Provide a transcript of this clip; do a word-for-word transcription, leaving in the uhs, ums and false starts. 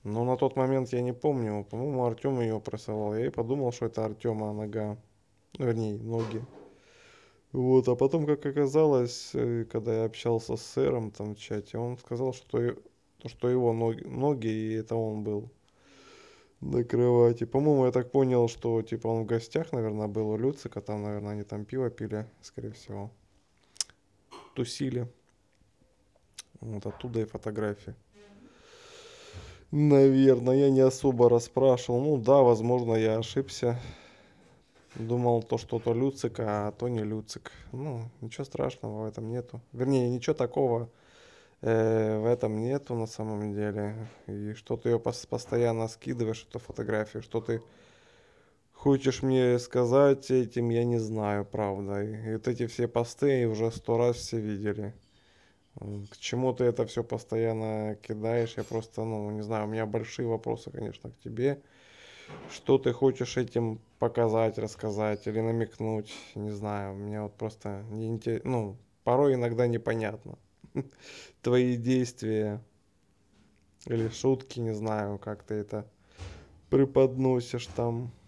Но на тот момент я не помню. По-моему, Артем ее присылал. Я и подумал, что это Артема нога. Ну, вернее, ноги. Вот, а потом, как оказалось, э, когда я общался с сэром там в чате, он сказал, что, и- то, что его ноги, ноги, и это он был на кровати. По-моему, я так понял, что типа он в гостях, наверное, был у Люцика, там, наверное, они там пиво пили, скорее всего. Тусили. Вот оттуда и фотографии. Наверное, я не особо расспрашивал. Ну да, возможно, я ошибся. Думал, то что-то Люцик, а то не Люцик. Ну, ничего страшного в этом нету. Вернее, ничего такого э, в этом нету на самом деле. И что ты ее пос- постоянно скидываешь, эту фотографию, что ты хочешь мне сказать этим, я не знаю, правда. И, и вот эти все посты уже сто раз все видели. М, К чему ты это все постоянно кидаешь? Я просто, ну, не знаю, у меня большие вопросы, конечно, к тебе. Что ты хочешь этим показать, рассказать или намекнуть? Не знаю, мне вот просто не инте- ну, порой иногда непонятно. Твои действия или шутки, не знаю, как ты это преподносишь там.